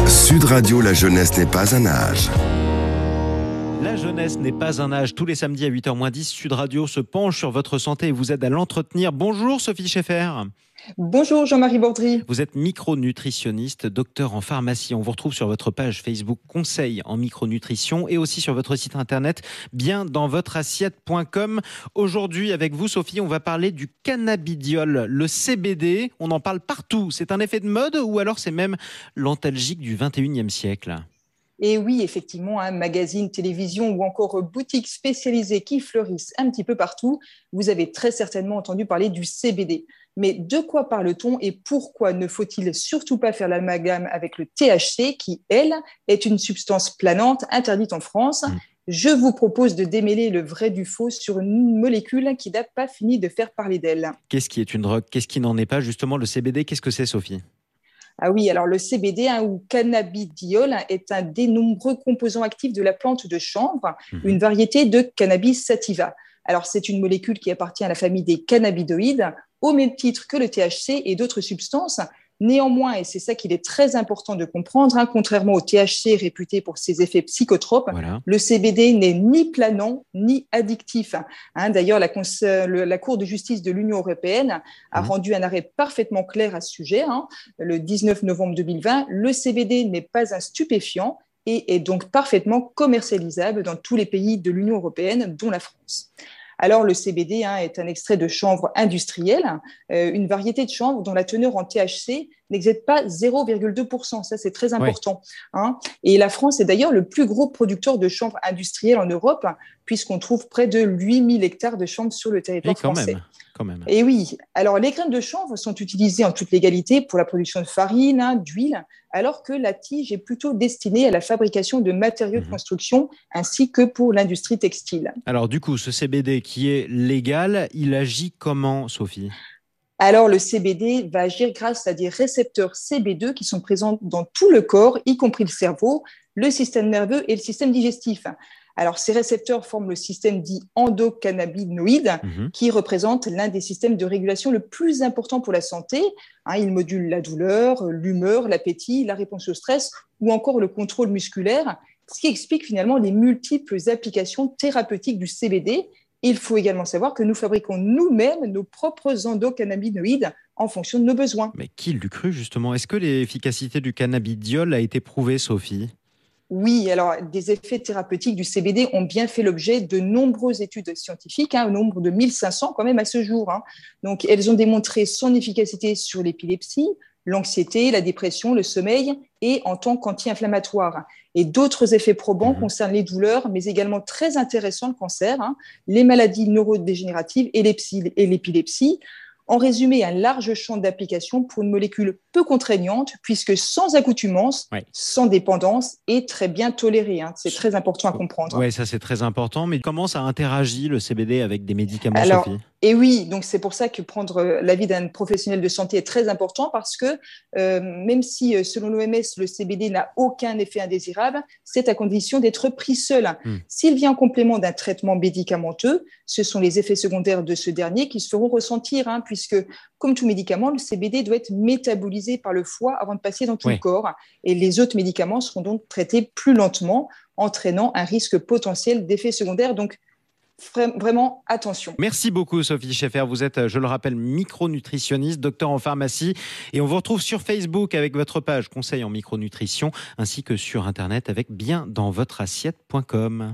Sud Radio, la jeunesse n'est pas un âge. La jeunesse n'est pas un âge. Tous les samedis à 8h-10, Sud Radio se penche sur votre santé et vous aide à l'entretenir. Bonjour Sophie Schaeffer. Bonjour Jean-Marie Bordry. Vous êtes micronutritionniste, docteur en pharmacie. On vous retrouve sur votre page Facebook Conseil en micronutrition et aussi sur votre site internet biendansvotreassiette.com. Aujourd'hui avec vous Sophie, on va parler du cannabidiol, le CBD. On en parle partout. C'est un effet de mode ou alors c'est même l'antalgique du 21e siècle ? Et oui, effectivement, magazines, télévision ou encore boutiques spécialisées qui fleurissent un petit peu partout, vous avez très certainement entendu parler du CBD. Mais de quoi parle-t-on et pourquoi ne faut-il surtout pas faire l'amalgame avec le THC qui, elle, est une substance planante interdite en France ? Je vous propose de démêler le vrai du faux sur une molécule qui n'a pas fini de faire parler d'elle. Qu'est-ce qui est une drogue ? Qu'est-ce qui n'en est pas ? Justement, le CBD, qu'est-ce que c'est Sophie ? Ah oui, alors le CBD ou cannabidiol est un des nombreux composants actifs de la plante de chanvre, une variété de Cannabis sativa. Alors c'est une molécule qui appartient à la famille des cannabinoïdes, au même titre que le THC et d'autres substances. Néanmoins, et c'est ça qu'il est très important de comprendre, contrairement au THC réputé pour ses effets psychotropes, le CBD n'est ni planant ni addictif. D'ailleurs, la Cour de justice de l'Union européenne a rendu un arrêt parfaitement clair à ce sujet. Le 19 novembre 2020, le CBD n'est pas un stupéfiant et est donc parfaitement commercialisable dans tous les pays de l'Union européenne, dont la France. Alors, le CBD est un extrait de chanvre industriel, une variété de chanvre dont la teneur en THC n'excède pas 0,2%. Ça, c'est très important. Et la France est d'ailleurs le plus gros producteur de chanvre industriel en Europe, puisqu'on trouve près de 8000 hectares de chanvre sur le territoire français. Quand même. Et oui, alors les graines de chanvre sont utilisées en toute légalité pour la production de farine, d'huile, alors que la tige est plutôt destinée à la fabrication de matériaux de construction ainsi que pour l'industrie textile. Alors du coup, ce CBD qui est légal, il agit comment, Sophie ? Alors le CBD va agir grâce à des récepteurs CB2 qui sont présents dans tout le corps, y compris le cerveau, le système nerveux et le système digestif. Alors, ces récepteurs forment le système dit endocannabinoïde, qui représente l'un des systèmes de régulation le plus important pour la santé. Il module la douleur, l'humeur, l'appétit, la réponse au stress ou encore le contrôle musculaire, ce qui explique finalement les multiples applications thérapeutiques du CBD. Il faut également savoir que nous fabriquons nous-mêmes nos propres endocannabinoïdes en fonction de nos besoins. Mais qui l'eût cru justement ? Est-ce que l'efficacité du cannabidiol a été prouvée, Sophie ? Oui, alors des effets thérapeutiques du CBD ont bien fait l'objet de nombreuses études scientifiques, au nombre de 1500 quand même à ce jour. Donc, elles ont démontré son efficacité sur l'épilepsie, l'anxiété, la dépression, le sommeil et en tant qu'anti-inflammatoire. Et d'autres effets probants concernent les douleurs, mais également très intéressants le cancer, les maladies neurodégénératives et l'épilepsie. En résumé, un large champ d'application pour une molécule peu contraignante, puisque sans accoutumance, sans dépendance et très bien tolérée. C'est très important à comprendre. Oui, ça c'est très important. Mais comment ça interagit le CBD avec des médicaments, Sophie ? Et oui, donc c'est pour ça que prendre l'avis d'un professionnel de santé est très important parce que même si, selon l'OMS, le CBD n'a aucun effet indésirable, c'est à condition d'être pris seul. S'il vient en complément d'un traitement médicamenteux, ce sont les effets secondaires de ce dernier qui se feront ressentir, puisque, comme tout médicament, le CBD doit être métabolisé par le foie avant de passer dans tout le corps. Et les autres médicaments seront donc traités plus lentement, entraînant un risque potentiel d'effets secondaires. Donc, vraiment, attention. Merci beaucoup Sophie Schaeffer. Vous êtes, je le rappelle, micronutritionniste, docteur en pharmacie. Et on vous retrouve sur Facebook avec votre page Conseil en micronutrition, ainsi que sur Internet avec biendansvotreassiette.com.